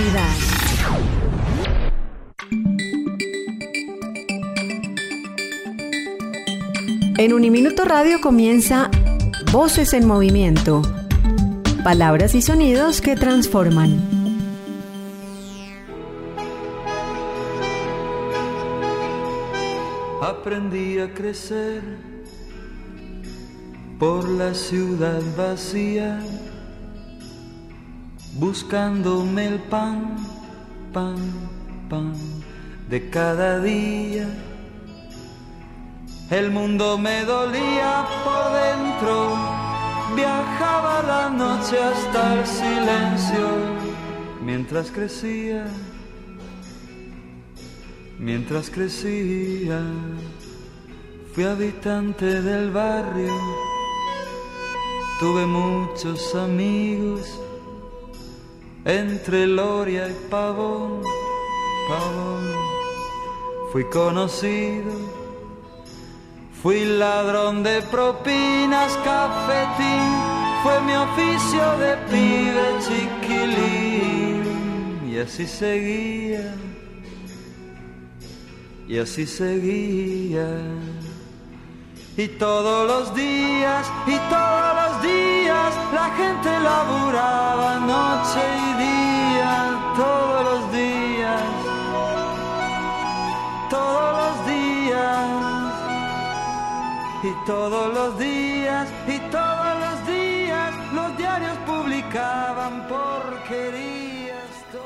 actualidad. En Uniminuto Radio comienza Voces en Movimiento. Palabras y sonidos que transforman. Aprendí a crecer por la ciudad vacía, buscándome el pan de cada día. El mundo me dolía por dentro, viajaba la noche hasta el silencio. Mientras crecía, fui habitante del barrio, tuve muchos amigos, entre Loria y Pavón, fui conocido. Fui ladrón de propinas, cafetín, fue mi oficio de pibe chiquilín. Y así seguía, y todos los días, la gente laburaba noche y día, todos los días. Y todos los días, los diarios publicaban porquerías.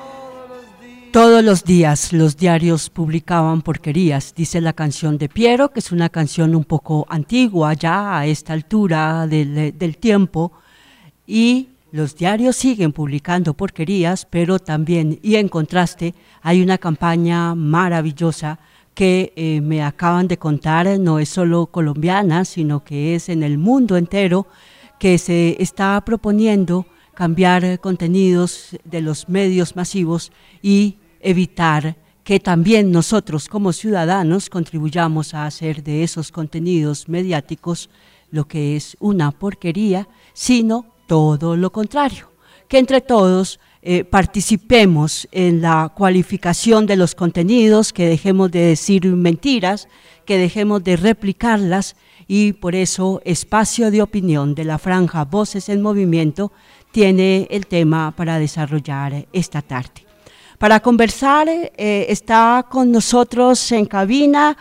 Todos los días los diarios publicaban porquerías, dice la canción de Piero, que es una canción un poco antigua ya a esta altura del tiempo, y los diarios siguen publicando porquerías, pero también, y en contraste, hay una campaña maravillosa que me acaban de contar, no es solo colombiana, sino que es en el mundo entero, que se está proponiendo cambiar contenidos de los medios masivos y evitar que también nosotros como ciudadanos contribuyamos a hacer de esos contenidos mediáticos lo que es una porquería, sino todo lo contrario, que entre todos participemos en la cualificación de los contenidos, que dejemos de decir mentiras, que dejemos de replicarlas, y por eso Espacio de Opinión de la Franja Voces en Movimiento tiene el tema para desarrollar esta tarde. Para conversar está con nosotros en cabina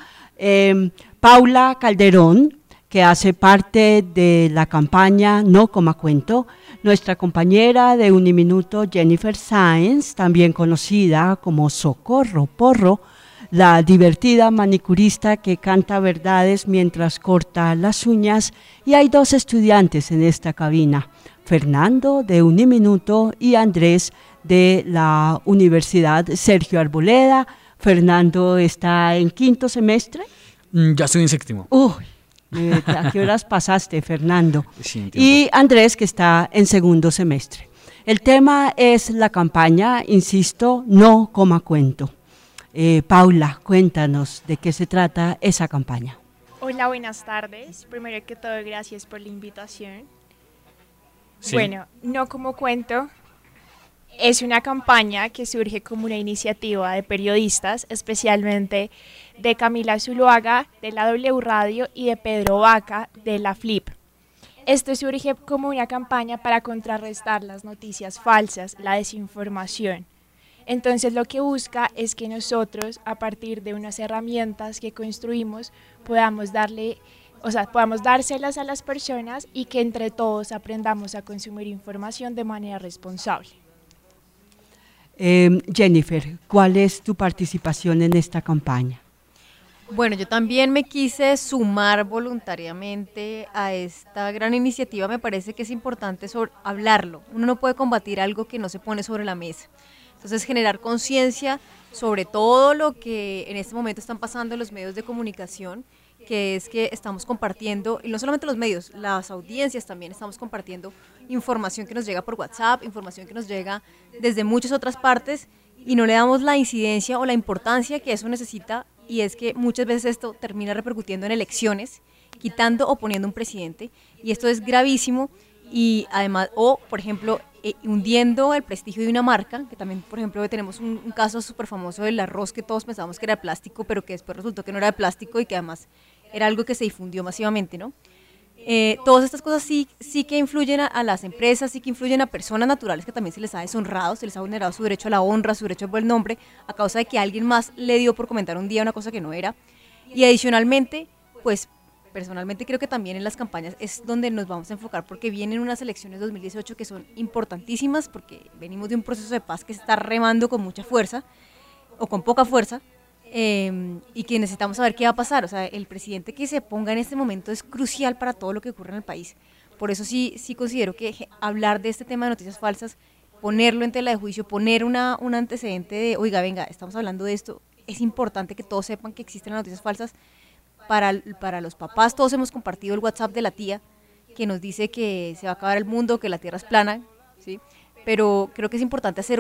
Paula Calderón, que hace parte de la campaña No Coma Cuento, nuestra compañera de Uniminuto Jennifer Sáenz, también conocida como Socorro Porro, la divertida manicurista que canta verdades mientras corta las uñas, y hay dos estudiantes en esta cabina, Fernando de Uniminuto y Andrés de la Universidad Sergio Arboleda. Fernando está en quinto semestre. Ya estoy en séptimo. ¿A qué horas pasaste, Fernando? Sí, y Andrés, que está en segundo semestre. El tema es la campaña, insisto, No Coma Cuento. Paula, cuéntanos de qué se trata esa campaña. Hola, buenas tardes. Primero que todo, gracias por la invitación. Sí. Bueno, No Como Cuento es una campaña que surge como una iniciativa de periodistas, especialmente de Camila Zuluaga, de la W Radio, y de Pedro Vaca, de la Flip. Esto surge como una campaña para contrarrestar las noticias falsas, la desinformación. Entonces lo que busca es que nosotros, a partir de unas herramientas que construimos, podamos dárselas a las personas y que entre todos aprendamos a consumir información de manera responsable. Jennifer, ¿cuál es tu participación en esta campaña? Bueno, yo también me quise sumar voluntariamente a esta gran iniciativa. Me parece que es importante hablarlo. Uno no puede combatir algo que no se pone sobre la mesa. Entonces, generar conciencia sobre todo lo que en este momento están pasando en los medios de comunicación, que es que estamos compartiendo, y no solamente los medios, las audiencias también estamos compartiendo información que nos llega por WhatsApp, información que nos llega desde muchas otras partes, y no le damos la incidencia o la importancia que eso necesita, y es que muchas veces esto termina repercutiendo en elecciones, quitando o poniendo un presidente, y esto es gravísimo. Y además, por ejemplo, hundiendo el prestigio de una marca, que también, por ejemplo, tenemos un caso súper famoso del arroz que todos pensábamos que era de plástico, pero que después resultó que no era de plástico y que además era algo que se difundió masivamente, ¿no? Todas estas cosas sí que influyen a las empresas, sí que influyen a personas naturales que también se les ha deshonrado, se les ha vulnerado su derecho a la honra, su derecho al buen nombre, a causa de que alguien más le dio por comentar un día una cosa que no era. Y adicionalmente, pues personalmente creo que también en las campañas es donde nos vamos a enfocar, porque vienen unas elecciones 2018 que son importantísimas, porque venimos de un proceso de paz que se está remando con mucha fuerza, o con poca fuerza, y que necesitamos saber qué va a pasar. O sea, el presidente que se ponga en este momento es crucial para todo lo que ocurre en el país. Por eso sí considero que hablar de este tema de noticias falsas, ponerlo en tela de juicio, poner un antecedente de, oiga, venga, estamos hablando de esto, es importante que todos sepan que existen las noticias falsas. Para los papás, todos hemos compartido el WhatsApp de la tía que nos dice que se va a acabar el mundo, que la tierra es plana, ¿sí? Pero creo que es importante hacer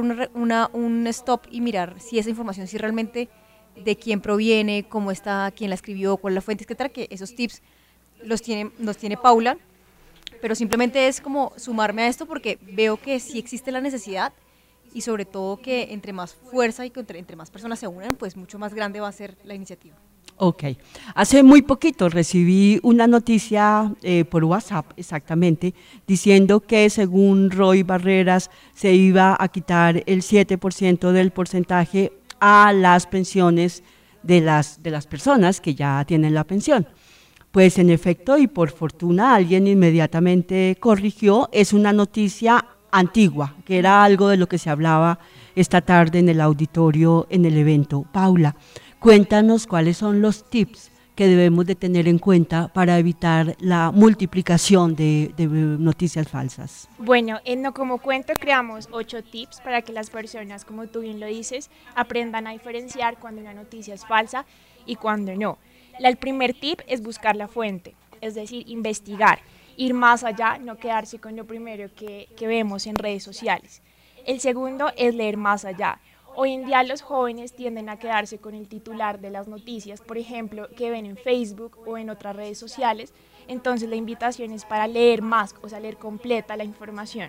un stop y mirar si esa información, si realmente de quién proviene, cómo está, quién la escribió, cuál es la fuente, etcétera, que esos tips nos tiene Paula, pero simplemente es como sumarme a esto porque veo que sí existe la necesidad y sobre todo que entre más fuerza y que entre más personas se unan, pues mucho más grande va a ser la iniciativa. Ok, hace muy poquito recibí una noticia por WhatsApp, exactamente, diciendo que según Roy Barreras se iba a quitar el 7% del porcentaje a las pensiones de las personas que ya tienen la pensión. Pues en efecto, y por fortuna alguien inmediatamente corrigió, es una noticia antigua, que era algo de lo que se hablaba esta tarde en el auditorio en el evento. Paula, cuéntanos cuáles son los tips que debemos de tener en cuenta para evitar la multiplicación de noticias falsas. Bueno, en No Como Cuento creamos 8 tips para que las personas, como tú bien lo dices, aprendan a diferenciar cuando una noticia es falsa y cuando no. El primer tip es buscar la fuente, es decir, investigar, ir más allá, no quedarse con lo primero que vemos en redes sociales. El segundo es leer más allá. Hoy en día los jóvenes tienden a quedarse con el titular de las noticias, por ejemplo, que ven en Facebook o en otras redes sociales. Entonces la invitación es para leer más, o sea, leer completa la información.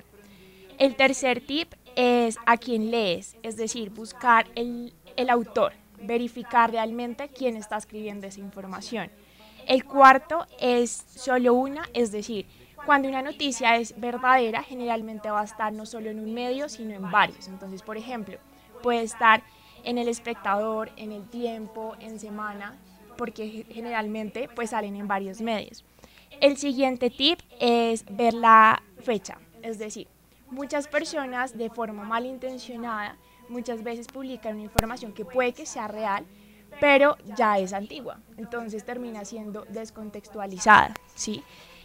El tercer tip es a quién lees, es decir, buscar el autor, verificar realmente quién está escribiendo esa información. El cuarto es solo una, es decir, cuando una noticia es verdadera, generalmente va a estar no solo en un medio, sino en varios. Entonces, por ejemplo, puede estar en El Espectador, en El Tiempo, en Semana, porque generalmente pues salen en varios medios. El siguiente tip es ver la fecha, es decir, muchas personas de forma malintencionada muchas veces publican una información que puede que sea real, pero ya es antigua, entonces termina siendo descontextualizada, ¿sí?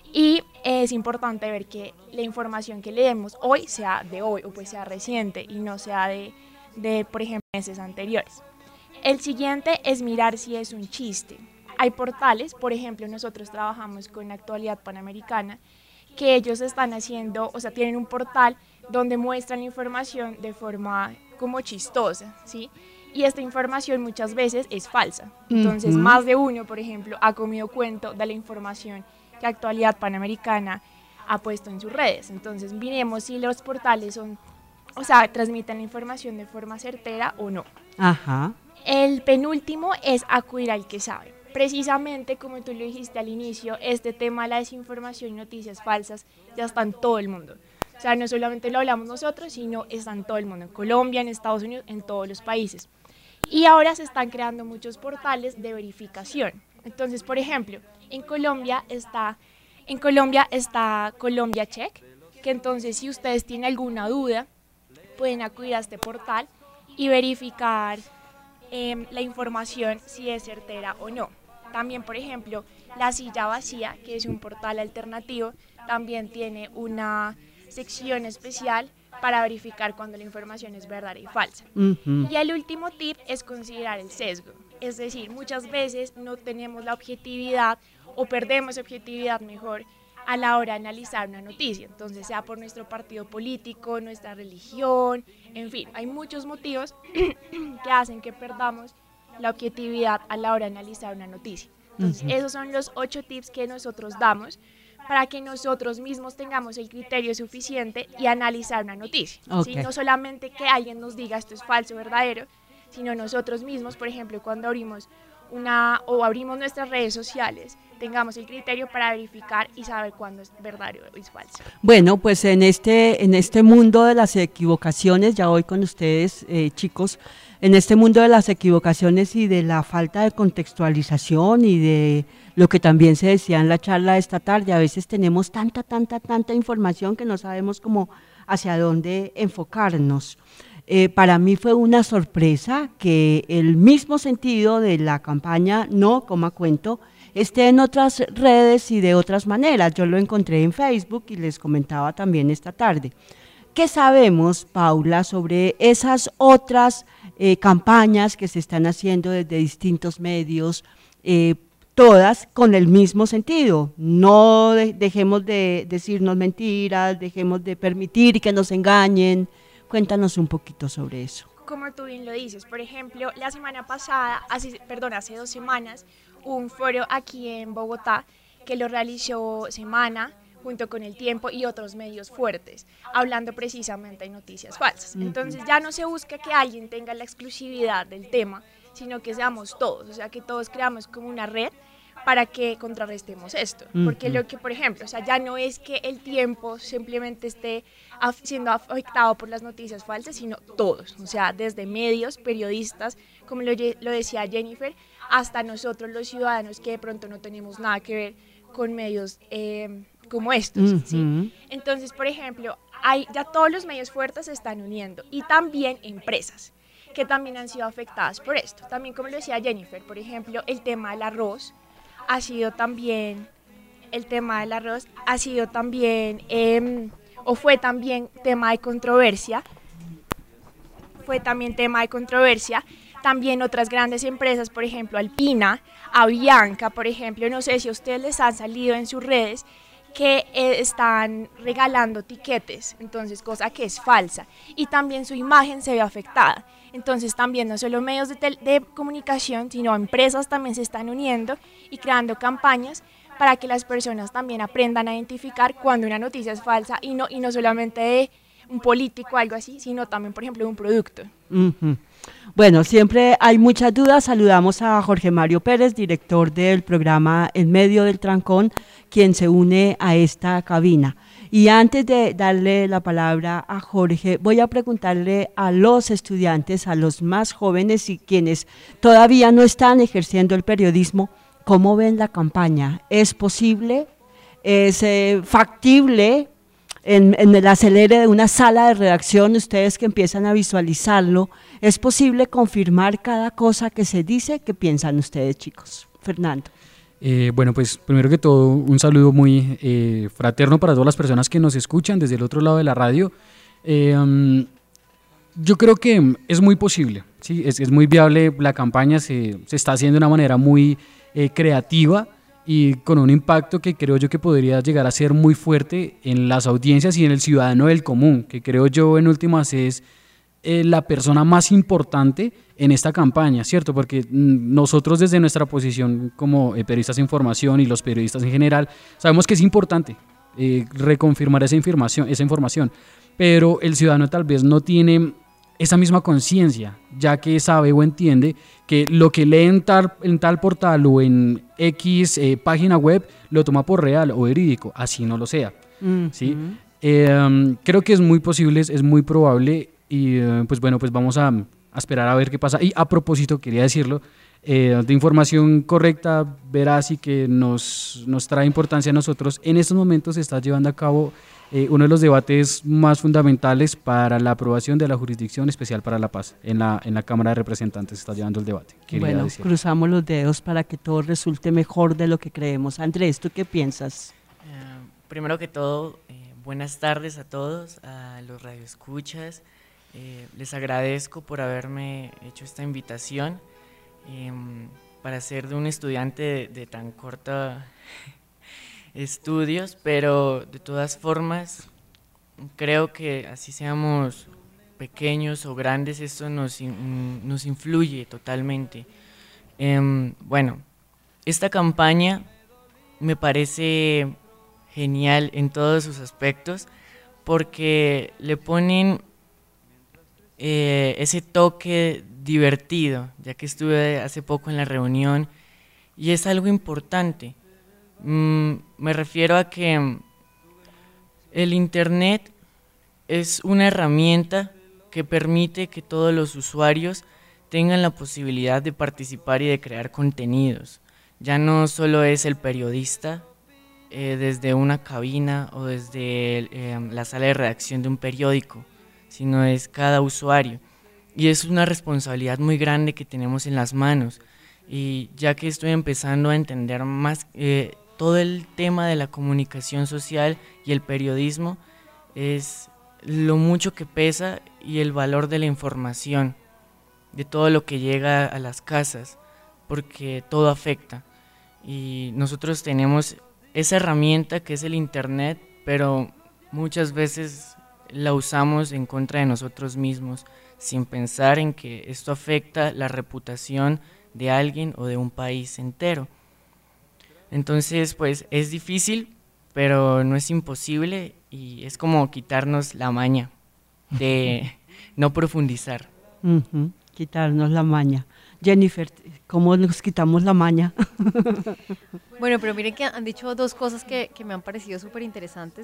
Y es importante ver que la información que leemos hoy sea de hoy o pues sea reciente y no sea de por ejemplo, meses anteriores. El siguiente es mirar si es un chiste. Hay portales, por ejemplo, nosotros trabajamos con Actualidad Panamericana, que ellos están haciendo, o sea, tienen un portal donde muestran información de forma como chistosa, ¿sí? Y esta información muchas veces es falsa. Entonces, más de uno, por ejemplo, ha comido cuento de la información que Actualidad Panamericana ha puesto en sus redes. Entonces, miremos si los portales son, o sea, transmiten la información de forma certera o no. Ajá. El penúltimo es acudir al que sabe. Precisamente, como tú lo dijiste al inicio, este tema de la desinformación y noticias falsas ya está en todo el mundo. O sea, no solamente lo hablamos nosotros, sino está en todo el mundo, en Colombia, en Estados Unidos, en todos los países. Y ahora se están creando muchos portales de verificación. Entonces, por ejemplo, en Colombia está Colombia Check, que entonces si ustedes tienen alguna duda, pueden acudir a este portal y verificar la información si es certera o no. También, por ejemplo, La Silla Vacía, que es un portal alternativo, también tiene una sección especial para verificar cuando la información es verdadera y falsa. Y el último tip es considerar el sesgo. Es decir, muchas veces no tenemos la objetividad o perdemos objetividad mejor a la hora de analizar una noticia, entonces sea por nuestro partido político, nuestra religión, en fin, hay muchos motivos que hacen que perdamos la objetividad a la hora de analizar una noticia. Entonces, esos son los 8 tips que nosotros damos para que nosotros mismos tengamos el criterio suficiente y analizar una noticia. ¿Sí? No solamente que alguien nos diga esto es falso o verdadero, sino nosotros mismos, por ejemplo, cuando abrimos nuestras redes sociales, tengamos el criterio para verificar y saber cuándo es verdadero o es falso. Bueno, pues en este mundo de las equivocaciones, ya voy con ustedes, chicos, en este mundo de las equivocaciones y de la falta de contextualización y de lo que también se decía en la charla de esta tarde, a veces tenemos tanta información que no sabemos cómo hacia dónde enfocarnos. Para mí fue una sorpresa que el mismo sentido de la campaña No Coma Cuento esté en otras redes y de otras maneras. Yo lo encontré en Facebook y les comentaba también esta tarde. ¿Qué sabemos, Paula, sobre esas otras campañas que se están haciendo desde distintos medios, todas con el mismo sentido? No dejemos de decirnos mentiras, dejemos de permitir que nos engañen. Cuéntanos un poquito sobre eso. Como tú bien lo dices, por ejemplo, la semana pasada, hace 2 semanas, hubo un foro aquí en Bogotá que lo realizó Semana junto con El Tiempo y otros medios fuertes, hablando precisamente de noticias falsas. Entonces ya no se busca que alguien tenga la exclusividad del tema, sino que seamos todos, o sea, que todos creamos como una red para que contrarrestemos esto. Porque lo que, por ejemplo, o sea, ya no es que El Tiempo simplemente esté siendo afectado por las noticias falsas, sino todos, o sea, desde medios, periodistas, como lo decía Jennifer, hasta nosotros los ciudadanos que de pronto no tenemos nada que ver con medios como estos, ¿sí? Entonces, por ejemplo, ya todos los medios fuertes se están uniendo y también empresas que también han sido afectadas por esto. También, como lo decía Jennifer, por ejemplo, el tema del arroz ha sido también, fue también tema de controversia, también otras grandes empresas, por ejemplo, Alpina, Avianca, por ejemplo, no sé si a ustedes les han salido en sus redes que están regalando tiquetes, entonces cosa que es falsa, y también su imagen se ve afectada. Entonces también no solo medios de comunicación, sino empresas también se están uniendo y creando campañas para que las personas también aprendan a identificar cuando una noticia es falsa y no solamente de un político o algo así, sino también, por ejemplo, de un producto. Bueno, siempre hay muchas dudas. Saludamos a Jorge Mario Pérez, director del programa En Medio del Trancón, quien se une a esta cabina. Y antes de darle la palabra a Jorge, voy a preguntarle a los estudiantes, a los más jóvenes y quienes todavía no están ejerciendo el periodismo, ¿cómo ven la campaña? ¿Es posible? ¿Es factible? En el acelere de una sala de redacción, ustedes que empiezan a visualizarlo, ¿es posible confirmar cada cosa que se dice? ¿Qué piensan ustedes, chicos? Fernando. Bueno, pues primero que todo un saludo muy fraterno para todas las personas que nos escuchan desde el otro lado de la radio. Yo creo que es muy posible, ¿sí? Es muy viable, la campaña se está haciendo de una manera muy creativa y con un impacto que creo yo que podría llegar a ser muy fuerte en las audiencias y en el ciudadano del común, que creo yo en últimas es la persona más importante en esta campaña, ¿cierto? Porque nosotros desde nuestra posición como periodistas de información y los periodistas en general, sabemos que es importante reconfirmar esa información, pero el ciudadano tal vez no tiene esa misma conciencia, ya que sabe o entiende que lo que lee en tal portal o en X página web lo toma por real o verídico, así no lo sea, ¿sí? Creo que es muy posible, es muy probable y pues bueno, pues vamos a esperar a ver qué pasa. Y a propósito, quería decirlo, de información correcta, veraz y que nos trae importancia a nosotros, en estos momentos se está llevando a cabo uno de los debates más fundamentales para la aprobación de la Jurisdicción Especial para la Paz. En la Cámara de Representantes se está llevando el debate. Bueno, cruzamos los dedos para que todo resulte mejor de lo que creemos. Andrés, ¿tú qué piensas? Primero que todo, buenas tardes a todos, a los radioescuchas. Les agradezco por haberme hecho esta invitación para ser de un estudiante de tan corta estudios, pero de todas formas creo que así seamos pequeños o grandes, esto nos influye totalmente. Bueno, esta campaña me parece genial en todos sus aspectos porque le ponen ese toque divertido, ya que estuve hace poco en la reunión y es algo importante. Me refiero a que el internet es una herramienta que permite que todos los usuarios tengan la posibilidad de participar y de crear contenidos. Ya no solo es el periodista desde una cabina o desde la sala de redacción de un periódico, sino es cada usuario. Y es una responsabilidad muy grande que tenemos en las manos. Y ya que estoy empezando a entender más todo el tema de la comunicación social y el periodismo, es lo mucho que pesa y el valor de la información, de todo lo que llega a las casas, porque todo afecta. Y nosotros tenemos esa herramienta que es el internet, pero muchas veces la usamos en contra de nosotros mismos, sin pensar en que esto afecta la reputación de alguien o de un país entero. Entonces, pues es difícil, pero no es imposible y es como quitarnos la maña de no profundizar. Quitarnos la maña. Jennifer, ¿cómo nos quitamos la maña? Bueno, pero miren que han dicho dos cosas que me han parecido súper interesantes.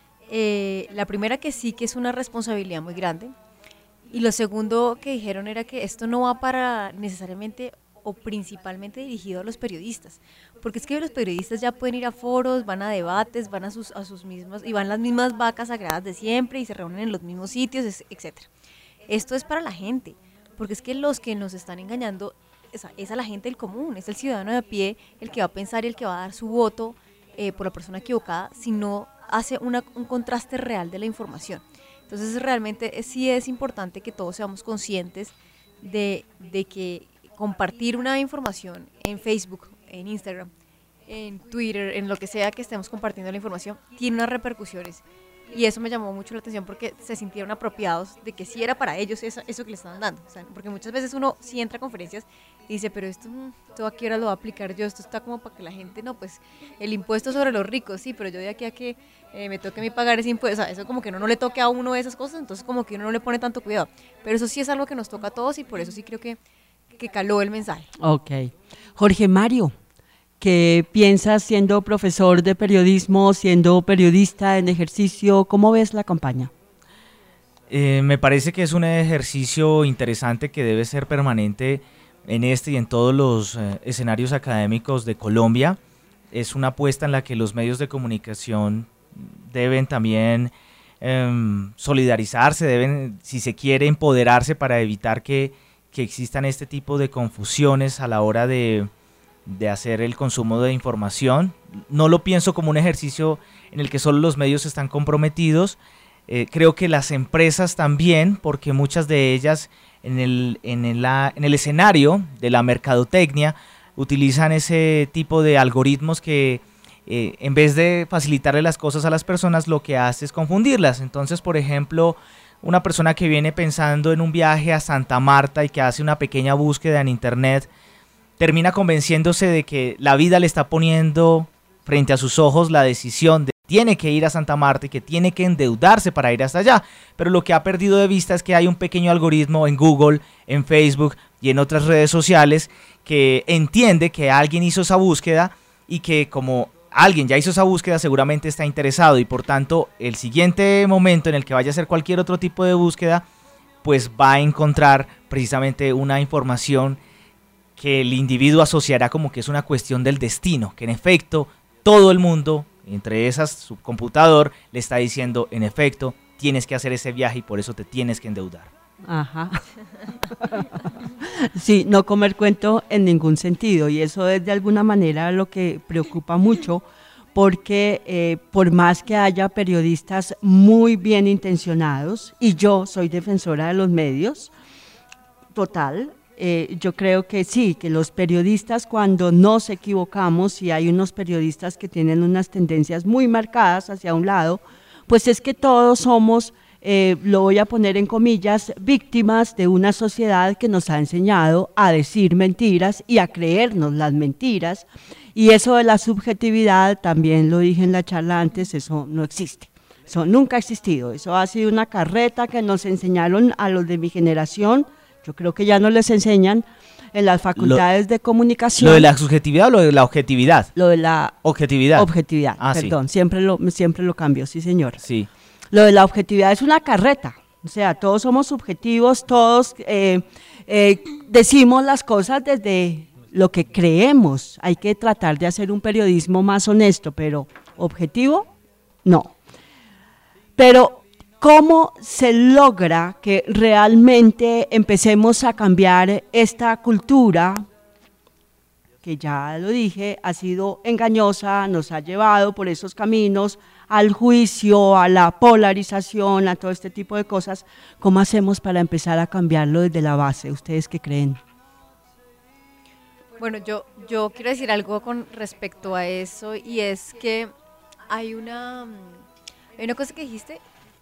La primera, que sí que es una responsabilidad muy grande, y lo segundo que dijeron era que esto no va para necesariamente o principalmente dirigido a los periodistas, porque es que los periodistas ya pueden ir a foros, van a debates, van a sus mismas, y van las mismas vacas sagradas de siempre y se reúnen en los mismos sitios, etcétera. Esto es para la gente, porque es que los que nos están engañando es a la gente del común, es el ciudadano de a pie el que va a pensar y el que va a dar su voto por la persona equivocada si no hace un contraste real de la información. Entonces realmente sí es importante que todos seamos conscientes de que compartir una información en Facebook, en Instagram, en Twitter, en lo que sea que estemos compartiendo la información, tiene unas repercusiones. Y eso me llamó mucho la atención porque se sintieron apropiados de que sí era para ellos eso que le estaban dando. O sea, porque muchas veces uno sí entra a conferencias y dice, pero esto a qué hora lo va a aplicar yo, esto está como para que la gente, no, pues el impuesto sobre los ricos, sí, pero yo de aquí a que me toque a mí pagar ese impuesto, o sea, eso como que no le toque a uno esas cosas, entonces como que uno no le pone tanto cuidado. Pero eso sí es algo que nos toca a todos y por eso sí creo que caló el mensaje. Ok. Jorge Mario, ¿qué piensas siendo profesor de periodismo, siendo periodista en ejercicio? ¿Cómo ves la campaña? Me parece que es un ejercicio interesante que debe ser permanente en este y en todos los escenarios académicos de Colombia. Es una apuesta en la que los medios de comunicación deben también solidarizarse, deben, si se quiere, empoderarse para evitar que existan este tipo de confusiones a la hora de hacer el consumo de información. No lo pienso como un ejercicio en el que solo los medios están comprometidos. Creo que las empresas también, porque muchas de ellas en el escenario de la mercadotecnia utilizan ese tipo de algoritmos que en vez de facilitarle las cosas a las personas, lo que hace es confundirlas. Entonces, por ejemplo, una persona que viene pensando en un viaje a Santa Marta y que hace una pequeña búsqueda en internet, termina convenciéndose de que la vida le está poniendo frente a sus ojos la decisión de que tiene que ir a Santa Marta y que tiene que endeudarse para ir hasta allá. Pero lo que ha perdido de vista es que hay un pequeño algoritmo en Google, en Facebook y en otras redes sociales que entiende que alguien hizo esa búsqueda y que como alguien ya hizo esa búsqueda seguramente está interesado y por tanto el siguiente momento en el que vaya a hacer cualquier otro tipo de búsqueda pues va a encontrar precisamente una información que el individuo asociará como que es una cuestión del destino, que en efecto todo el mundo, entre esas su computador, le está diciendo en efecto tienes que hacer ese viaje y por eso te tienes que endeudar. Ajá. Sí, no comer cuento en ningún sentido y eso es de alguna manera lo que preocupa mucho porque por más que haya periodistas muy bien intencionados y yo soy defensora de los medios, total, yo creo que sí, que los periodistas cuando nos equivocamos y hay unos periodistas que tienen unas tendencias muy marcadas hacia un lado, pues es que todos somos lo voy a poner en comillas, víctimas de una sociedad que nos ha enseñado a decir mentiras y a creernos las mentiras. Y eso de la subjetividad, también lo dije en la charla antes, eso no existe. Eso nunca ha existido. Eso ha sido una carreta que nos enseñaron a los de mi generación. Yo creo que ya no les enseñan en las facultades de comunicación. ¿Lo de la subjetividad o lo de la objetividad? Lo de la objetividad. Perdón, sí. siempre lo cambio, sí señor. Sí. Lo de la objetividad es una carreta. O sea, todos somos subjetivos, todos decimos las cosas desde lo que creemos. Hay que tratar de hacer un periodismo más honesto, pero objetivo, no. Pero, ¿cómo se logra que realmente empecemos a cambiar esta cultura que, ya lo dije, ha sido engañosa, nos ha llevado por esos caminos al juicio, a la polarización, a todo este tipo de cosas? ¿Cómo hacemos para empezar a cambiarlo desde la base? ¿Ustedes qué creen? Bueno, yo quiero decir algo con respecto a eso, y es que hay una cosa que dijiste,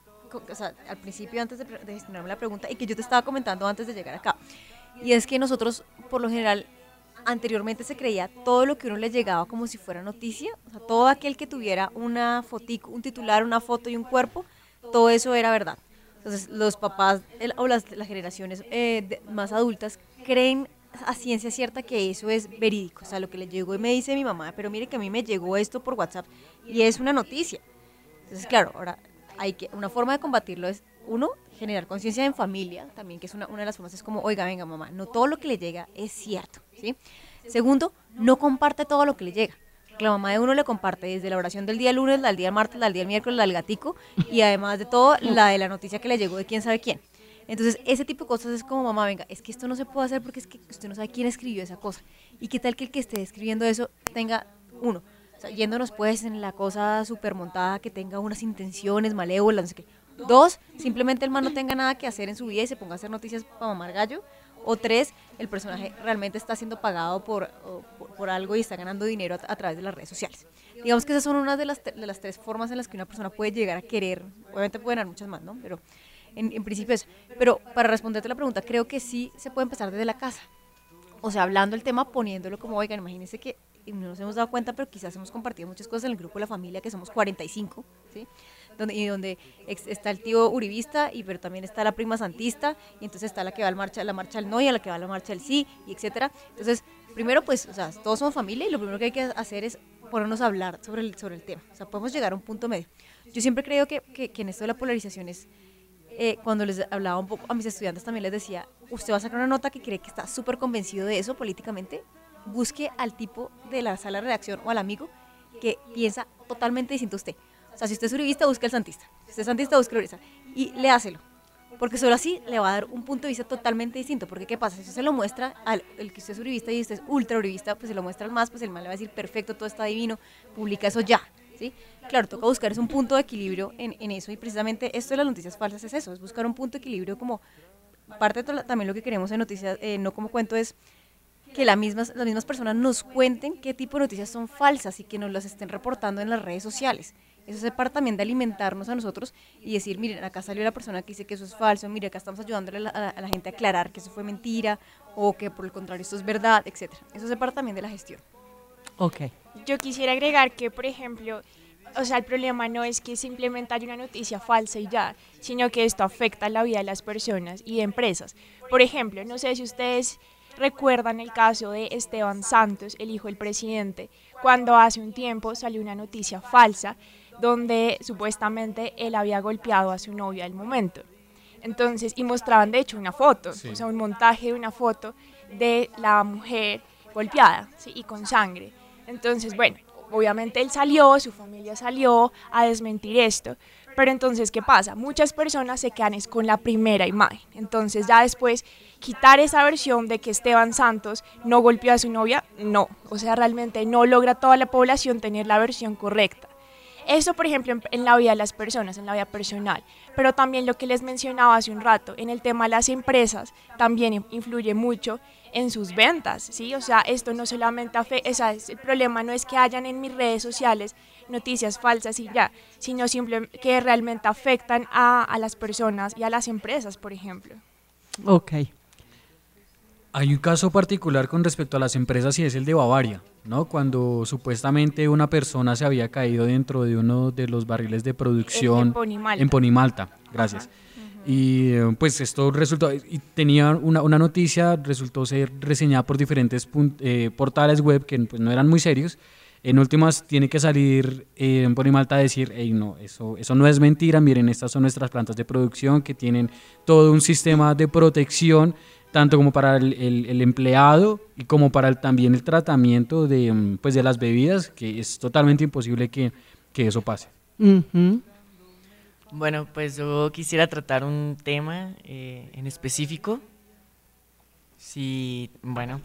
o sea, al principio, antes de gestionarme la pregunta, y que yo te estaba comentando antes de llegar acá, y es que nosotros, por lo general, anteriormente se creía todo lo que uno le llegaba como si fuera noticia. O sea, todo aquel que tuviera una fotico, un titular, una foto y un cuerpo, todo eso era verdad. Entonces, los papás o las generaciones más adultas creen a ciencia cierta que eso es verídico. O sea, lo que le llegó y me dice mi mamá, pero mire que a mí me llegó esto por WhatsApp y es una noticia. Entonces, claro, ahora una forma de combatirlo es, uno, generar conciencia en familia, también, que es una de las formas, es como, oiga, venga mamá, no todo lo que le llega es cierto, ¿sí? Segundo, no comparte todo lo que le llega. La mamá de uno le comparte desde la oración del día lunes, la del día martes, la del día miércoles, la del gatico, y además de todo, la de la noticia que le llegó de quién sabe quién. Entonces, ese tipo de cosas es como, mamá, venga, es que esto no se puede hacer porque es que usted no sabe quién escribió esa cosa. Y qué tal que el que esté escribiendo eso tenga, uno, o sea, yéndonos pues en la cosa súper montada, que tenga unas intenciones malévolas, no sé qué. Dos, simplemente el man no tenga nada que hacer en su vida y se ponga a hacer noticias para mamar gallo. O tres, el personaje realmente está siendo pagado por algo y está ganando dinero a través de las redes sociales. Digamos que esas son una de las tres formas en las que una persona puede llegar a querer. Obviamente pueden haber muchas más, ¿no? Pero en principio eso. Pero para responderte la pregunta, creo que sí se puede empezar desde la casa. O sea, hablando el tema, poniéndolo como, oigan, imagínense que no nos hemos dado cuenta, pero quizás hemos compartido muchas cosas en el grupo de la familia, que somos 45, ¿sí? Donde está el tío uribista, pero también está la prima santista, y entonces está la que va a la marcha del no, y a la que va a la marcha del sí, y etcétera. Entonces, primero, pues, o sea, todos somos familia, y lo primero que hay que hacer es ponernos a hablar sobre el tema. O sea, podemos llegar a un punto medio. Yo siempre creo que en esto de la polarización es, cuando les hablaba un poco a mis estudiantes, también les decía, usted va a sacar una nota que cree que está súper convencido de eso políticamente, busque al tipo de la sala de redacción o al amigo que piensa totalmente distinto a usted. O sea, si usted es uribista, busque al santista. Si usted es santista, busque al uribista. Y léaselo. Porque solo así le va a dar un punto de vista totalmente distinto. Porque ¿qué pasa? Si usted se lo muestra al que usted es uribista y usted es ultra uribista, pues se lo muestra al más, pues el más le va a decir, perfecto, todo está divino, publica eso ya, ¿sí? Claro, toca buscar un punto de equilibrio en eso. Y precisamente esto de las noticias falsas es eso, es buscar un punto de equilibrio. Como parte de también lo que queremos en Noticias No Como Cuento es que las mismas personas nos cuenten qué tipo de noticias son falsas y que nos las estén reportando en las redes sociales. Eso se parte también de alimentarnos a nosotros y decir, miren, acá salió la persona que dice que eso es falso, mire, acá estamos ayudándole a la gente a aclarar que eso fue mentira o que por el contrario esto es verdad, etcétera. Eso se parte también de la gestión. Ok. Yo quisiera agregar que, por ejemplo, o sea, el problema no es que simplemente haya una noticia falsa y ya, sino que esto afecta la vida de las personas y de empresas. Por ejemplo, no sé si ustedes recuerdan el caso de Esteban Santos, el hijo del presidente, cuando hace un tiempo salió una noticia falsa donde supuestamente él había golpeado a su novia al momento. Entonces, y mostraban de hecho una foto, sí, o sea, un montaje de una foto de la mujer golpeada, ¿sí? Y con sangre. Entonces, bueno, obviamente él salió, su familia salió a desmentir esto, pero entonces, ¿qué pasa? Muchas personas se quedan con la primera imagen. Entonces, ya después, quitar esa versión de que Esteban Santos no golpeó a su novia, no. O sea, realmente no logra toda la población tener la versión correcta. Eso, por ejemplo, en la vida de las personas, en la vida personal. Pero también lo que les mencionaba hace un rato, en el tema de las empresas, también influye mucho en sus ventas, ¿sí? O sea, esto no solamente afecta, el problema no es que hayan en mis redes sociales noticias falsas y ya, sino simplemente que realmente afectan a las personas y a las empresas, por ejemplo. Ok. Hay un caso particular con respecto a las empresas y es el de Bavaria, ¿no? Cuando supuestamente una persona se había caído dentro de uno de los barriles de producción en Ponimalta, gracias. Y pues esto resultó, y tenía una noticia, resultó ser reseñada por diferentes portales web que pues no eran muy serios. En últimas tiene que salir en Ponimalta a decir, hey, no, eso no es mentira, miren, estas son nuestras plantas de producción que tienen todo un sistema de protección, tanto como para el empleado y como para también el tratamiento de, pues, de las bebidas, que es totalmente imposible que eso pase. Uh-huh. Bueno, pues yo quisiera tratar un tema en específico. Sí, bueno,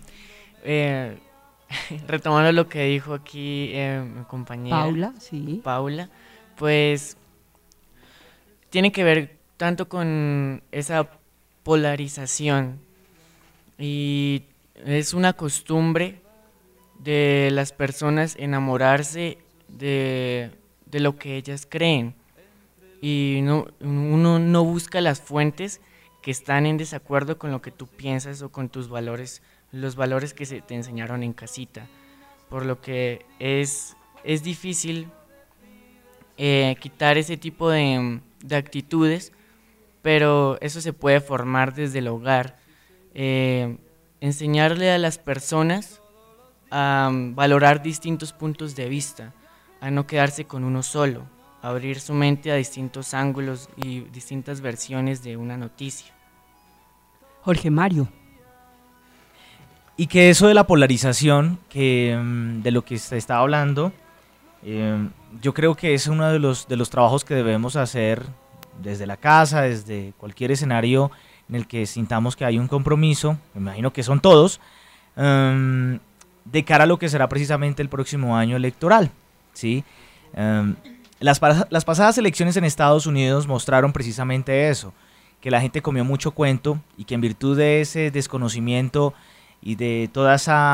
retomando lo que dijo aquí mi compañera Paula, pues tiene que ver tanto con esa polarización y es una costumbre de las personas enamorarse de lo que ellas creen. Y uno no busca las fuentes que están en desacuerdo con lo que tú piensas o con tus valores, los valores que se te enseñaron en casita. Por lo que es difícil quitar ese tipo de actitudes, pero eso se puede formar desde el hogar. Enseñarle a las personas a valorar distintos puntos de vista, a no quedarse con uno solo, abrir su mente a distintos ángulos y distintas versiones de una noticia. Jorge Mario. Y que eso de la polarización, que de lo que se está hablando, yo creo que es uno de los trabajos que debemos hacer desde la casa, desde cualquier escenario en el que sintamos que hay un compromiso, me imagino que son todos, de cara a lo que será precisamente el próximo año electoral, ¿sí? Las pasadas elecciones en Estados Unidos mostraron precisamente eso, que la gente comió mucho cuento y que en virtud de ese desconocimiento y de todo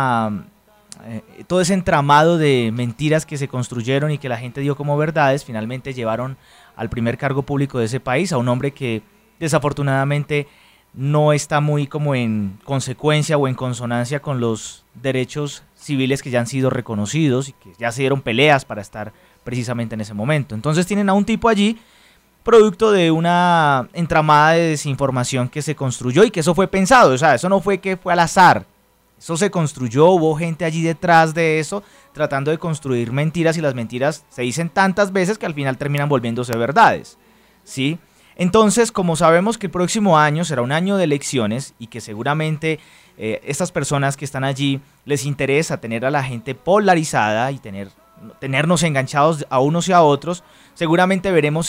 ese entramado de mentiras que se construyeron y que la gente dio como verdades, finalmente llevaron al primer cargo público de ese país a un hombre que desafortunadamente no está muy como en consecuencia o en consonancia con los derechos civiles que ya han sido reconocidos y que ya se dieron peleas para estar precisamente en ese momento. Entonces tienen a un tipo allí, producto de una entramada de desinformación que se construyó y que eso fue pensado, o sea, eso no fue que fue al azar, eso se construyó, hubo gente allí detrás de eso, tratando de construir mentiras y las mentiras se dicen tantas veces que al final terminan volviéndose verdades, ¿sí? Entonces, como sabemos que el próximo año será un año de elecciones y que seguramente estas personas que están allí les interesa tener a la gente polarizada y tenernos enganchados a unos y a otros, seguramente veremos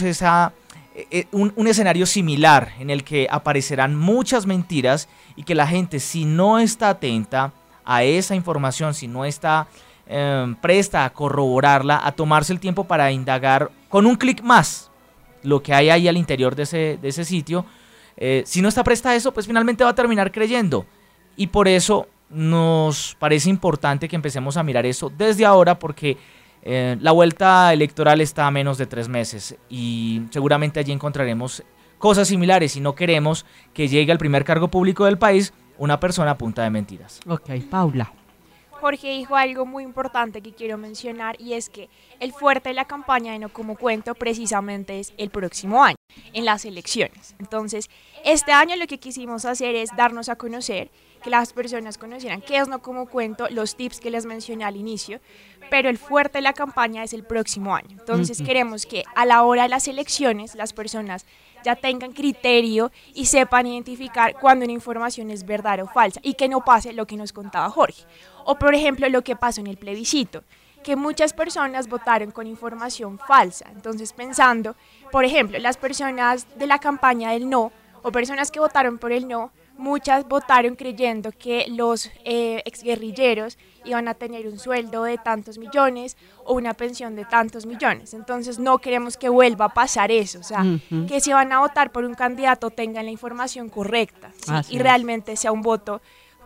un escenario similar en el que aparecerán muchas mentiras y que la gente, si no está atenta a esa información, si no está presta a corroborarla, a tomarse el tiempo para indagar con un clic más lo que hay ahí al interior de ese sitio, si no está presta a eso, pues finalmente va a terminar creyendo. Y por eso nos parece importante que empecemos a mirar eso desde ahora, porque la vuelta electoral está a menos de 3 meses y seguramente allí encontraremos cosas similares y no queremos que llegue al primer cargo público del país una persona a punta de mentiras. Ok, Paula. Jorge dijo algo muy importante que quiero mencionar y es que el fuerte de la campaña de No Como Cuento precisamente es el próximo año, en las elecciones. Entonces, este año lo que quisimos hacer es darnos a conocer, que las personas conocieran qué es No Como Cuento, los tips que les mencioné al inicio, pero el fuerte de la campaña es el próximo año. Entonces queremos que a la hora de las elecciones las personas ya tengan criterio y sepan identificar cuando una información es verdadera o falsa y que no pase lo que nos contaba Jorge. O por ejemplo lo que pasó en el plebiscito, que muchas personas votaron con información falsa. Entonces pensando, por ejemplo, las personas de la campaña del no o personas que votaron por el no, muchas votaron creyendo que los exguerrilleros iban a tener un sueldo de tantos millones o una pensión de tantos millones. Entonces no queremos que vuelva a pasar eso, o sea, que si van a votar por un candidato tengan la información correcta, ¿sí? Y realmente sea un voto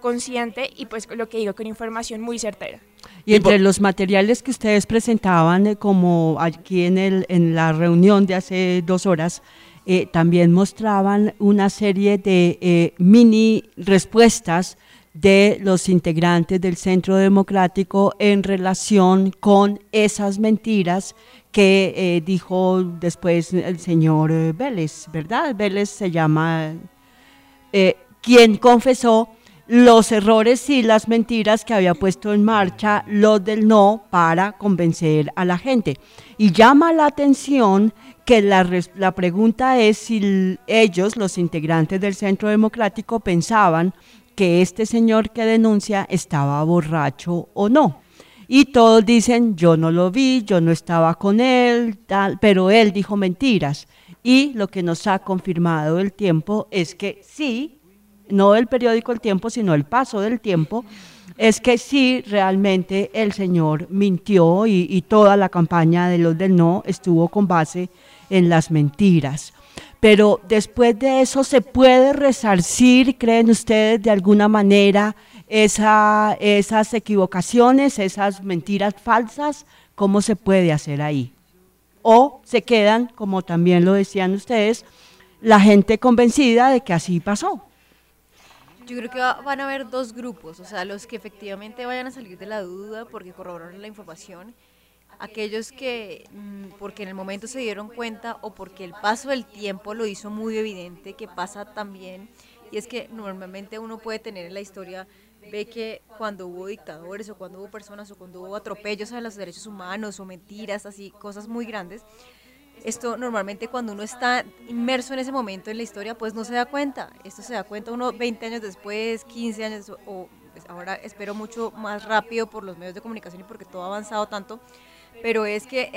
consciente y pues lo que digo, con información muy certera. Y entre los materiales que ustedes presentaban, como aquí en la reunión de hace 2 horas, también mostraban una serie de mini respuestas de los integrantes del Centro Democrático en relación con esas mentiras que dijo después el señor Vélez, ¿verdad? Vélez se llama, quien confesó los errores y las mentiras que había puesto en marcha los del no para convencer a la gente. Y llama la atención que la pregunta es si ellos, los integrantes del Centro Democrático, pensaban que este señor que denuncia estaba borracho o no. Y todos dicen, yo no lo vi, yo no estaba con él, tal, pero él dijo mentiras. Y lo que nos ha confirmado el tiempo es que sí, no el periódico El Tiempo, sino el paso del tiempo, es que sí, realmente el señor mintió y toda la campaña de los del no estuvo con base en las mentiras. Pero después de eso, ¿se puede resarcir, creen ustedes, de alguna manera esas equivocaciones, esas mentiras falsas? ¿Cómo se puede hacer ahí? O se quedan, como también lo decían ustedes, la gente convencida de que así pasó. Yo creo que van a haber 2 grupos, o sea, los que efectivamente vayan a salir de la duda porque corroboraron la información, aquellos que porque en el momento se dieron cuenta o porque el paso del tiempo lo hizo muy evidente, que pasa también, y es que normalmente uno puede tener en la historia, ve que cuando hubo dictadores o cuando hubo personas o cuando hubo atropellos a los derechos humanos o mentiras, así, cosas muy grandes, esto normalmente cuando uno está inmerso en ese momento en la historia, pues no se da cuenta. Esto se da cuenta uno 20 años después, 15 años, o pues ahora espero mucho más rápido por los medios de comunicación y porque todo ha avanzado tanto, pero es que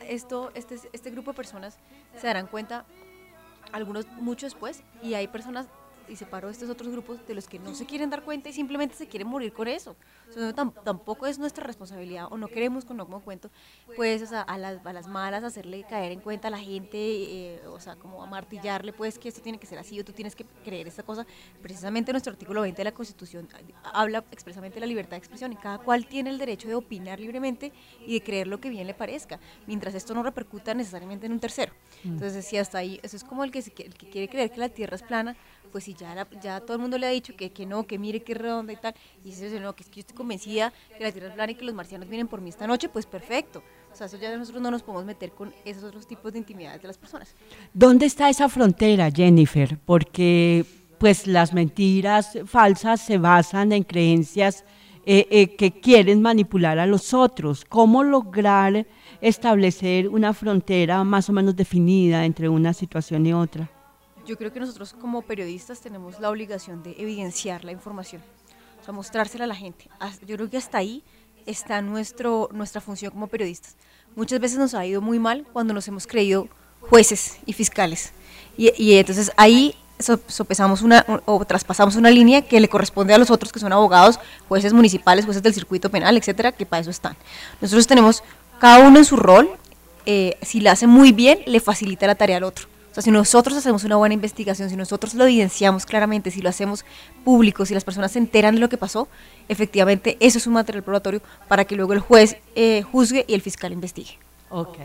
este grupo de personas se darán cuenta, algunos mucho después, y hay personas, y separo estos otros grupos de los que no se quieren dar cuenta y simplemente se quieren morir con eso. O sea, tampoco es nuestra responsabilidad, o no queremos, como cuento, pues, o sea, a las malas hacerle caer en cuenta a la gente, o sea, como amartillarle, pues, que esto tiene que ser así, o tú tienes que creer esta cosa. Precisamente nuestro artículo 20 de la Constitución habla expresamente de la libertad de expresión, y cada cual tiene el derecho de opinar libremente y de creer lo que bien le parezca, mientras esto no repercuta necesariamente en un tercero. Entonces, si hasta ahí, eso es como el que quiere creer que la Tierra es plana, pues si ya todo el mundo le ha dicho que no, que mire que es redonda y tal, y dice, no, que es que yo estoy convencida que la Tierra es plana y que los marcianos vienen por mí esta noche, pues perfecto. O sea, eso ya nosotros no nos podemos meter con esos otros tipos de intimidades de las personas. ¿Dónde está esa frontera, Jennifer? Porque pues las mentiras falsas se basan en creencias que quieren manipular a los otros. ¿Cómo lograr establecer una frontera más o menos definida entre una situación y otra? Yo creo que nosotros como periodistas tenemos la obligación de evidenciar la información, o sea, mostrársela a la gente. Yo creo que hasta ahí está nuestra función como periodistas. Muchas veces nos ha ido muy mal cuando nos hemos creído jueces y fiscales, y entonces ahí sopesamos o traspasamos una línea que le corresponde a los otros, que son abogados, jueces municipales, jueces del circuito penal, etcétera, que para eso están. Nosotros tenemos cada uno en su rol, si la hace muy bien, le facilita la tarea al otro. O sea, si nosotros hacemos una buena investigación, si nosotros lo evidenciamos claramente, si lo hacemos público, si las personas se enteran de lo que pasó, efectivamente eso es un material probatorio para que luego el juez juzgue y el fiscal investigue. Ok.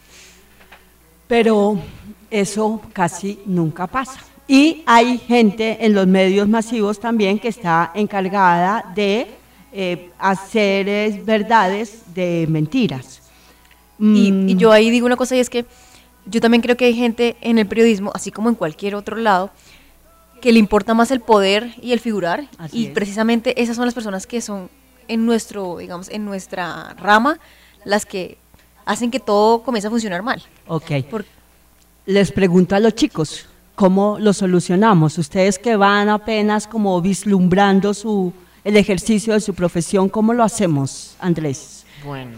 Pero eso casi nunca pasa. Y hay gente en los medios masivos también que está encargada de hacer verdades de mentiras. Y yo ahí digo una cosa, y es que yo también creo que hay gente en el periodismo, así como en cualquier otro lado, que le importa más el poder y el figurar, y precisamente esas son las personas que son en nuestra rama, las que hacen que todo comience a funcionar mal. Ok. Les pregunto a los chicos, ¿cómo lo solucionamos? Ustedes que van apenas como vislumbrando el ejercicio de su profesión, ¿cómo lo hacemos, Andrés? Bueno,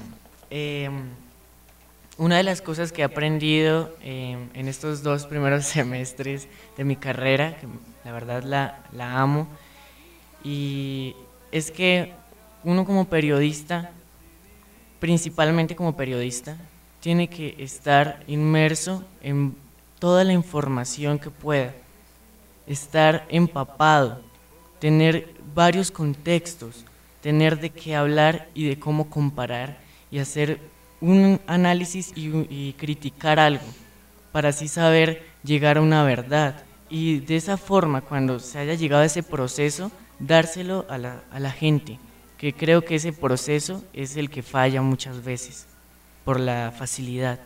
una de las cosas que he aprendido en estos 2 primeros semestres de mi carrera, que la verdad la amo, y es que uno como periodista, principalmente como periodista, tiene que estar inmerso en toda la información que pueda, estar empapado tener varios contextos, tener de qué hablar y de cómo comparar y hacer un análisis y criticar algo, para así saber llegar a una verdad. Y de esa forma, cuando se haya llegado a ese proceso, dárselo a la gente, que creo que ese proceso es el que falla muchas veces, por la facilidad.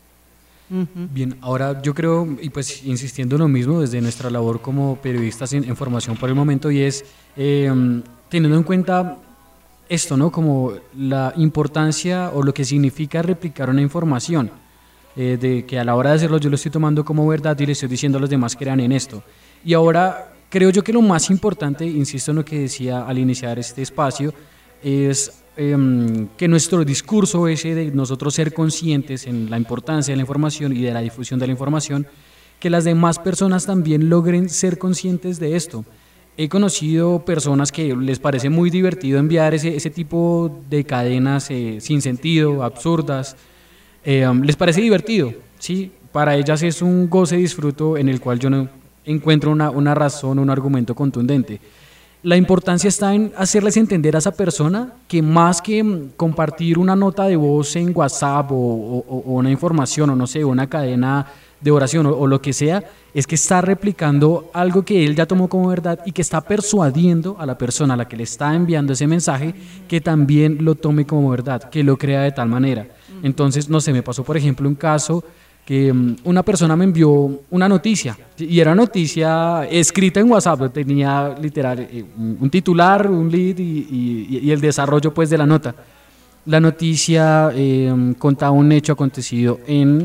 Bien, ahora yo creo, y pues insistiendo en lo mismo desde nuestra labor como periodistas en formación por el momento, y es teniendo en cuenta esto, ¿no? Como la importancia o lo que significa replicar una información, de que a la hora de hacerlo yo lo estoy tomando como verdad y le estoy diciendo a los demás que crean en esto. Y ahora creo yo que lo más importante, insisto en lo que decía al iniciar este espacio, es que nuestro discurso ese de nosotros ser conscientes en la importancia de la información y de la difusión de la información, que las demás personas también logren ser conscientes de esto. He conocido personas que les parece muy divertido enviar ese tipo de cadenas sin sentido, absurdas, les parece divertido, ¿sí? Para ellas es un goce y disfruto en el cual yo no encuentro una razón, un argumento contundente. La importancia está en hacerles entender a esa persona que más que compartir una nota de voz en WhatsApp o una información o no sé, una cadena de oración o lo que sea, es que está replicando algo que él ya tomó como verdad y que está persuadiendo a la persona a la que le está enviando ese mensaje que también lo tome como verdad, que lo crea de tal manera. Entonces, no sé, me pasó por ejemplo un caso que una persona me envió una noticia, y era noticia escrita en WhatsApp, tenía literal un titular, un lead y el desarrollo pues de la nota. La noticia contaba un hecho acontecido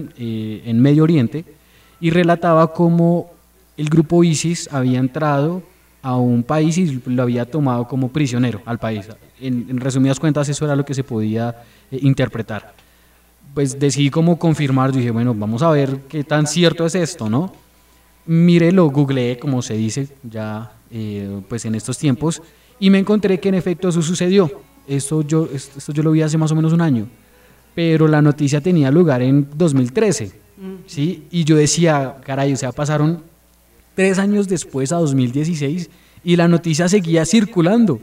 en Medio Oriente y relataba cómo el grupo ISIS había entrado a un país y lo había tomado como prisionero al país. En resumidas cuentas, eso era lo que se podía interpretar. Pues decidí como confirmar, dije, bueno, vamos a ver qué tan cierto es esto, ¿no? Miré, lo googleé, como se dice ya pues en estos tiempos, y me encontré que en efecto eso sucedió. Esto yo lo vi hace más o menos un año, pero la noticia tenía lugar en 2013, ¿sí? Y yo decía, caray, o sea, pasaron 3 años después a 2016 y la noticia seguía circulando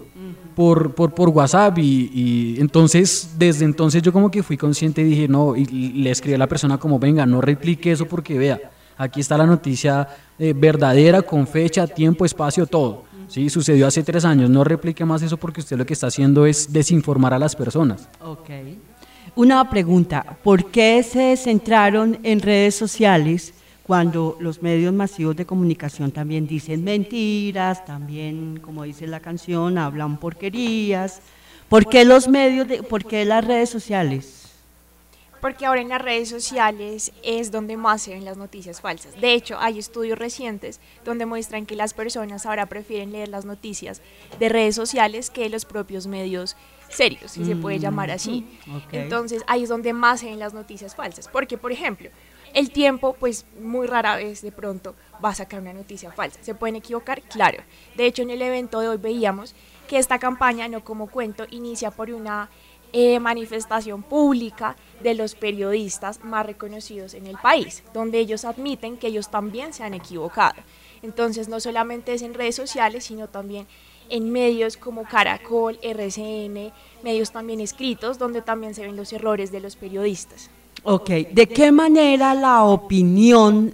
por WhatsApp y entonces, desde entonces yo como que fui consciente y dije, no, y le escribí a la persona como, venga, no replique eso porque vea, aquí está la noticia verdadera, con fecha, tiempo, espacio, todo. Sí, sucedió hace 3 años, no replique más eso porque usted lo que está haciendo es desinformar a las personas. Ok. Una pregunta, ¿por qué se centraron en redes sociales cuando los medios masivos de comunicación también dicen mentiras, también, como dice la canción, hablan porquerías? ¿Por qué por qué las redes sociales? Porque ahora en las redes sociales es donde más se ven las noticias falsas. De hecho, hay estudios recientes donde muestran que las personas ahora prefieren leer las noticias de redes sociales que los propios medios serios, si se puede llamar así. Okay. Entonces, ahí es donde más se ven las noticias falsas. Porque, por ejemplo, El Tiempo, pues muy rara vez de pronto va a sacar una noticia falsa. ¿Se pueden equivocar? Claro. De hecho, en el evento de hoy veíamos que esta campaña, No Como Cuento, inicia por una manifestación pública de los periodistas más reconocidos en el país, donde ellos admiten que ellos también se han equivocado. Entonces, no solamente es en redes sociales, sino también en medios como Caracol, RCN, medios también escritos, donde también se ven los errores de los periodistas. Ok, ¿de qué manera la opinión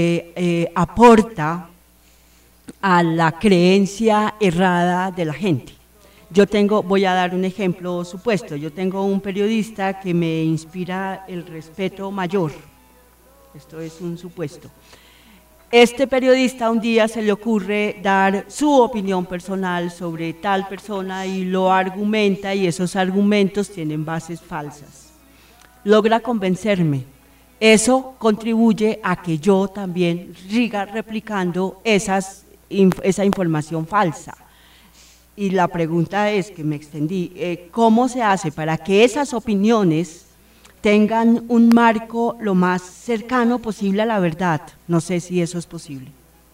aporta a la creencia errada de la gente? Voy a dar un ejemplo supuesto, yo tengo un periodista que me inspira el respeto mayor, esto es un supuesto. Este periodista un día se le ocurre dar su opinión personal sobre tal persona y lo argumenta, y esos argumentos tienen bases falsas. Logra convencerme. Eso contribuye a que yo también siga replicando esa información falsa. Y la pregunta es, que me extendí, ¿cómo se hace para que esas opiniones tengan un marco lo más cercano posible a la verdad? No sé si eso es posible.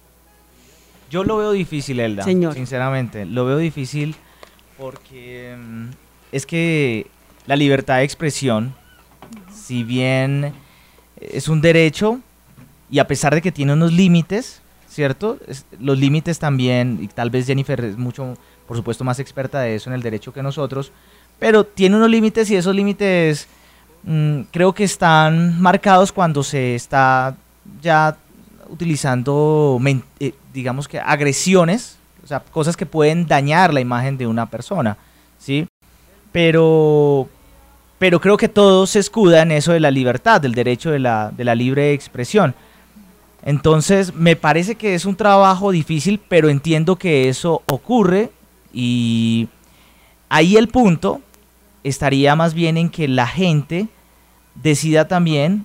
Yo lo veo difícil, Elda, señor. Sinceramente, lo veo difícil porque es que la libertad de expresión, si bien es un derecho y a pesar de que tiene unos límites, ¿cierto? Los límites también, y tal vez Jennifer es mucho, por supuesto, más experta de eso en el derecho que nosotros, pero tiene unos límites y esos límites creo que están marcados cuando se está ya utilizando, digamos que agresiones, o sea, cosas que pueden dañar la imagen de una persona, ¿sí? Pero creo que todo se escuda en eso de la libertad, del derecho de la libre expresión. Entonces, me parece que es un trabajo difícil, pero entiendo que eso ocurre, y ahí el punto estaría más bien en que la gente decida también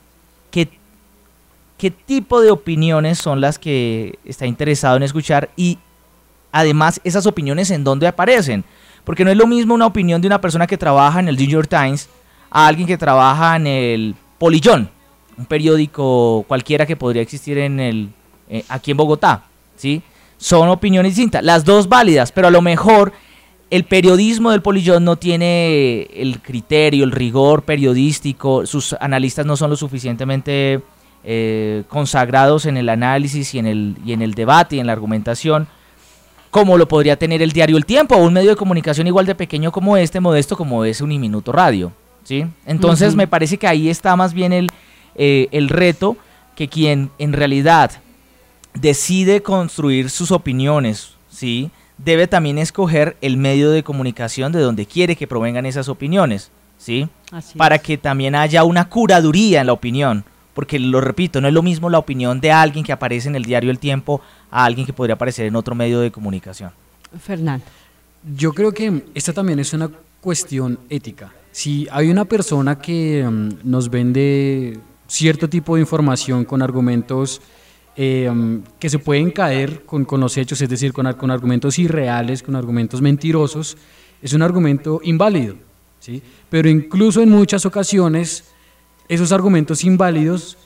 qué tipo de opiniones son las que está interesado en escuchar, y además esas opiniones en dónde aparecen, porque no es lo mismo una opinión de una persona que trabaja en el New York Times a alguien que trabaja en el Polillón, un periódico cualquiera que podría existir aquí en Bogotá, ¿sí? Son opiniones distintas, las dos válidas, pero a lo mejor el periodismo del Polillón no tiene el criterio, el rigor periodístico, sus analistas no son lo suficientemente consagrados en el análisis y en el debate y en la argumentación, como lo podría tener el diario El Tiempo, o un medio de comunicación igual de pequeño como modesto como es Uniminuto Radio, ¿sí? Entonces me parece que ahí está más bien el reto, que quien en realidad decide construir sus opiniones, ¿sí?, debe también escoger el medio de comunicación de donde quiere que provengan esas opiniones, ¿sí? Para que también haya una curaduría en la opinión, porque lo repito, no es lo mismo la opinión de alguien que aparece en el diario El Tiempo a alguien que podría aparecer en otro medio de comunicación. Fernando. Yo creo que esta también es una cuestión ética. Si hay una persona que nos vende cierto tipo de información con argumentos que se pueden caer con los hechos, es decir, con argumentos irreales, con argumentos mentirosos, es un argumento inválido, ¿sí? Pero incluso en muchas ocasiones esos argumentos inválidos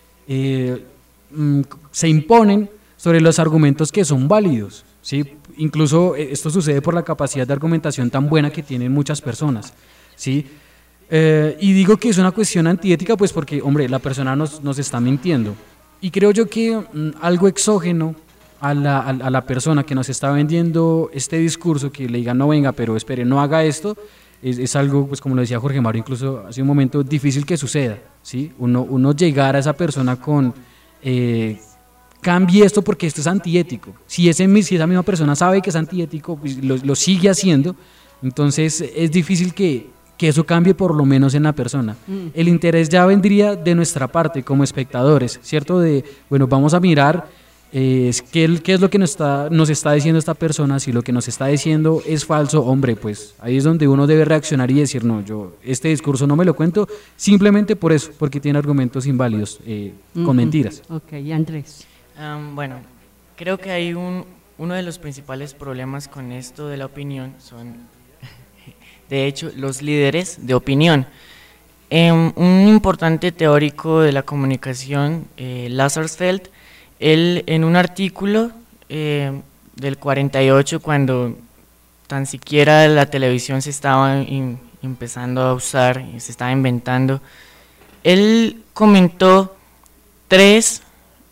se imponen sobre los argumentos que son válidos, ¿sí? Incluso esto sucede por la capacidad de argumentación tan buena que tienen muchas personas, ¿sí? Y digo que es una cuestión antiética, pues porque, hombre, la persona nos está mintiendo. Y creo yo que algo exógeno a la persona que nos está vendiendo este discurso, que le diga no venga, pero espere, no haga esto, es algo, pues como lo decía Jorge Mario, incluso hace un momento difícil que suceda, ¿sí? Uno llegar a esa persona con cambie esto porque esto es antiético. Si esa misma persona sabe que es antiético, pues lo sigue haciendo, entonces es difícil que eso cambie por lo menos en la persona. El interés ya vendría de nuestra parte como espectadores, ¿cierto? De, bueno, vamos a mirar qué es lo que nos está diciendo esta persona. Si lo que nos está diciendo es falso, hombre, pues ahí es donde uno debe reaccionar y decir, no, yo este discurso no me lo cuento simplemente por eso, porque tiene argumentos inválidos, con mentiras. Ok, Andrés. Bueno, creo que hay uno de los principales problemas con esto de la opinión son, de hecho, los líderes de opinión. Un importante teórico de la comunicación, Lazarsfeld, él en un artículo del 48, cuando tan siquiera la televisión se estaba empezando a usar, se estaba inventando, él comentó 3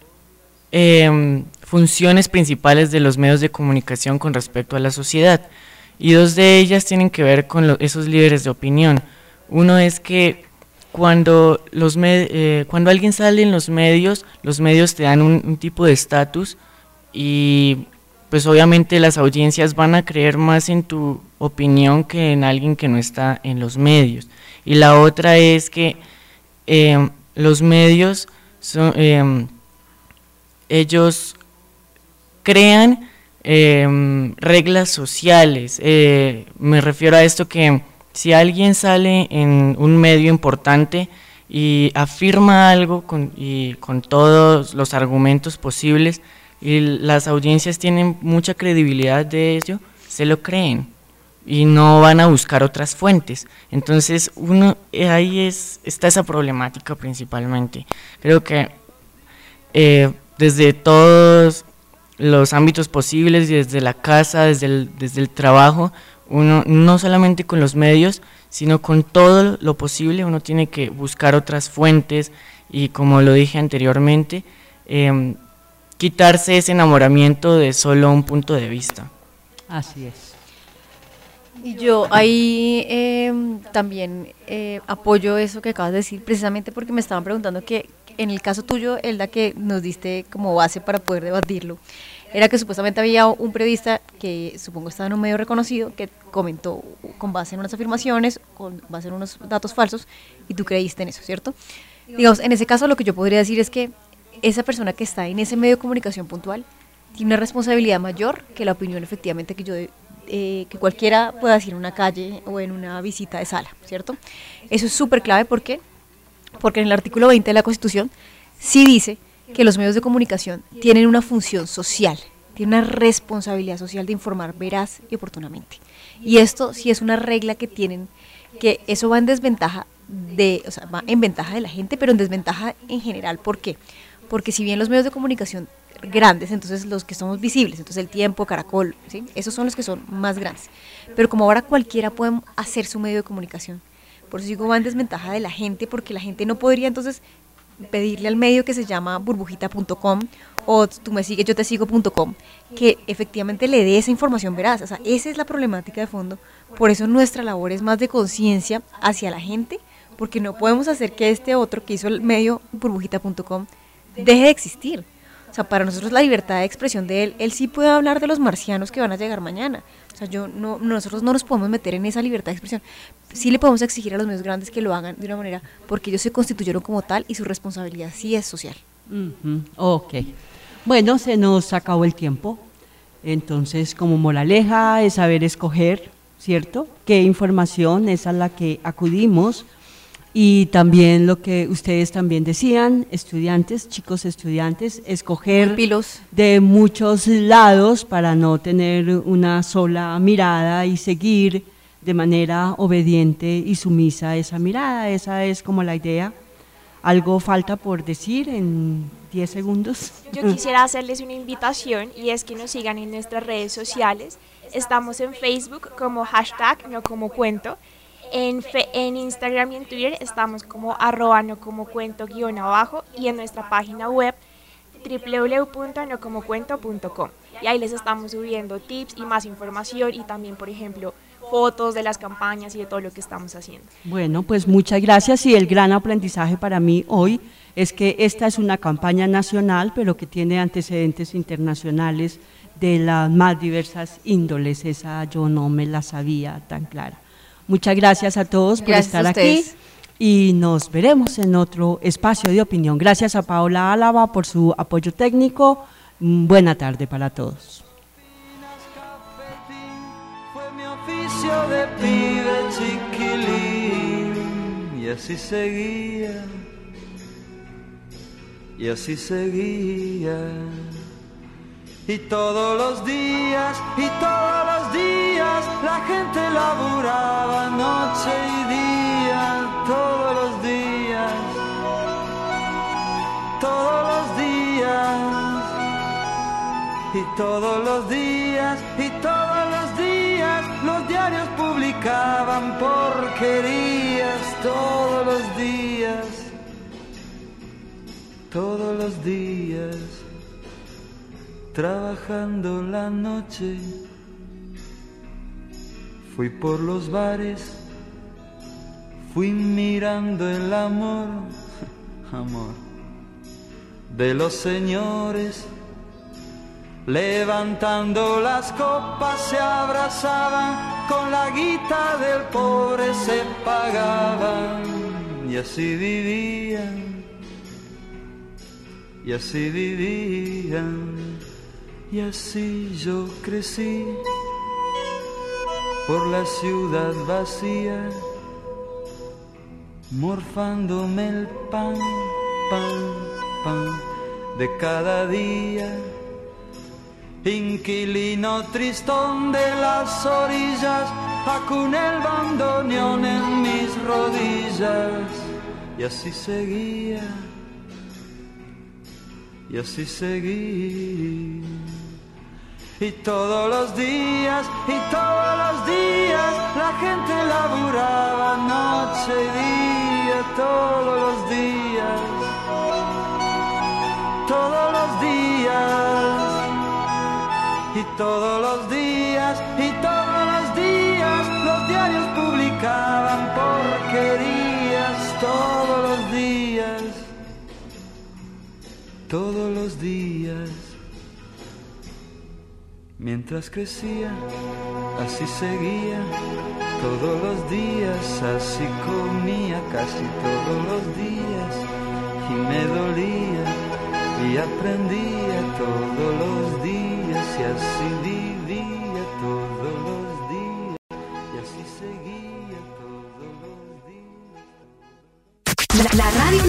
funciones principales de los medios de comunicación con respecto a la sociedad. Y 2 de ellas tienen que ver con esos líderes de opinión. Uno es que cuando alguien sale en los medios te dan un tipo de estatus, y pues obviamente las audiencias van a creer más en tu opinión que en alguien que no está en los medios. Y la otra es que los medios ellos crean reglas sociales. Me refiero a esto, que si alguien sale en un medio importante y afirma algo con todos los argumentos posibles, y las audiencias tienen mucha credibilidad de ello, se lo creen y no van a buscar otras fuentes. Entonces ahí está esa problemática principalmente. Creo que desde todos los ámbitos posibles, desde la casa, desde el trabajo, uno no solamente con los medios, sino con todo lo posible, uno tiene que buscar otras fuentes, y como lo dije anteriormente, quitarse ese enamoramiento de solo un punto de vista. Así es. Y yo ahí también apoyo eso que acabas de decir, precisamente porque me estaban preguntando que en el caso tuyo, Elda, que nos diste como base para poder debatirlo, era que supuestamente había un periodista que supongo estaba en un medio reconocido que comentó con base en unas afirmaciones, con base en unos datos falsos, y tú creíste en eso, ¿cierto? Digamos, en ese caso lo que yo podría decir es que esa persona que está en ese medio de comunicación puntual tiene una responsabilidad mayor que la opinión efectivamente que cualquiera pueda decir en una calle o en una visita de sala, ¿cierto? Eso es súper clave, ¿por qué? Porque en el artículo 20 de la Constitución sí dice que los medios de comunicación tienen una función social, tienen una responsabilidad social de informar veraz y oportunamente. Y esto sí es una regla que tienen, que eso va en desventaja va en ventaja de la gente, pero en desventaja en general. ¿Por qué? Porque si bien los medios de comunicación grandes, entonces los que somos visibles, entonces El Tiempo, Caracol, ¿sí? Esos son los que son más grandes. Pero como ahora cualquiera puede hacer su medio de comunicación, por eso digo va en desventaja de la gente, porque la gente no podría entonces pedirle al medio que se llama burbujita.com o tú me sigues, yo te sigo.com, que efectivamente le dé esa información veraz. O sea, esa es la problemática de fondo. Por eso nuestra labor es más de conciencia hacia la gente, porque no podemos hacer que este otro que hizo el medio burbujita.com deje de existir. O sea, para nosotros la libertad de expresión de él sí puede hablar de los marcianos que van a llegar mañana. O sea, nosotros no nos podemos meter en esa libertad de expresión. Sí le podemos exigir a los medios grandes que lo hagan de una manera, porque ellos se constituyeron como tal y su responsabilidad sí es social. Ok. Bueno, se nos acabó el tiempo. Entonces, como moraleja es saber escoger, ¿cierto? ¿Qué información es a la que acudimos? Y también lo que ustedes también decían, estudiantes, chicos estudiantes, escoger de muchos lados para no tener una sola mirada y seguir de manera obediente y sumisa esa mirada. Esa es como la idea. ¿Algo falta por decir en 10 segundos? Yo quisiera hacerles una invitación y es que nos sigan en nuestras redes sociales. Estamos en Facebook como #nocomocuento. En Instagram y en Twitter estamos como @nocomocuento_ y en nuestra página web www.nocomocuento.com, y ahí les estamos subiendo tips y más información y también, por ejemplo, fotos de las campañas y de todo lo que estamos haciendo. Bueno, pues muchas gracias, y el gran aprendizaje para mí hoy es que esta es una campaña nacional pero que tiene antecedentes internacionales de las más diversas índoles. Esa yo no me la sabía tan clara. Muchas gracias a todos por estar aquí y nos veremos en otro espacio de opinión. Gracias a Paola Álava por su apoyo técnico. Buena tarde para todos. Fue mi oficio de pibe chiquilín, y así seguía, y así seguía. Y todos los días, la gente laburaba noche y día, todos los días, y todos los días, los diarios publicaban porquerías, todos los días. Trabajando la noche, fui por los bares, fui mirando el amor de los señores. Levantando las copas se abrazaban, con la guita del pobre se pagaban, y así vivían, y así vivían. Y así yo crecí por la ciudad vacía, morfándome el pan de cada día. Inquilino tristón de las orillas, acuné el bandoneón en mis rodillas. Y así seguía, y así seguí. Y todos los días, la gente laburaba noche y día, todos los días, y todos los días los diarios publicaban porquerías todos los días. Mientras crecía, así seguía, todos los días, así comía casi todos los días, y me dolía y aprendía todos los días, y así vivía todos los días, y así seguía todos los días. La radio